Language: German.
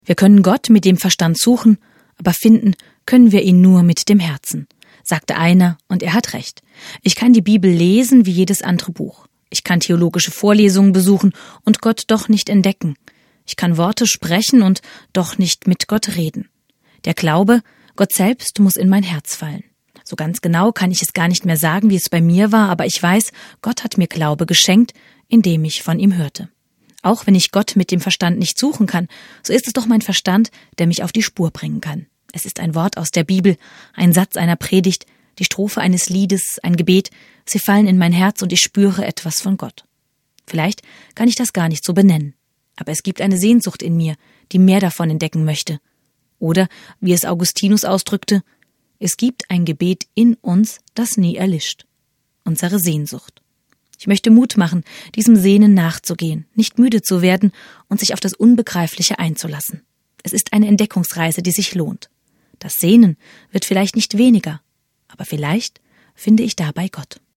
Wir können Gott mit dem Verstand suchen, aber finden können wir ihn nur mit dem Herzen, sagte einer, und er hat recht. Ich kann die Bibel lesen wie jedes andere Buch. Ich kann theologische Vorlesungen besuchen und Gott doch nicht entdecken. Ich kann Worte sprechen und doch nicht mit Gott reden. Der Glaube, Gott selbst muss in mein Herz fallen. So ganz genau kann ich es gar nicht mehr sagen, wie es bei mir war, aber ich weiß, Gott hat mir Glaube geschenkt, indem ich von ihm hörte. Auch wenn ich Gott mit dem Verstand nicht suchen kann, so ist es doch mein Verstand, der mich auf die Spur bringen kann. Es ist ein Wort aus der Bibel, ein Satz einer Predigt, die Strophe eines Liedes, ein Gebet. Sie fallen in mein Herz und ich spüre etwas von Gott. Vielleicht kann ich das gar nicht so benennen, aber es gibt eine Sehnsucht in mir, die mehr davon entdecken möchte. Oder, wie es Augustinus ausdrückte, es gibt ein Gebet in uns, das nie erlischt. Unsere Sehnsucht. Ich möchte Mut machen, diesem Sehnen nachzugehen, nicht müde zu werden und sich auf das Unbegreifliche einzulassen. Es ist eine Entdeckungsreise, die sich lohnt. Das Sehnen wird vielleicht nicht weniger, aber vielleicht finde ich dabei Gott.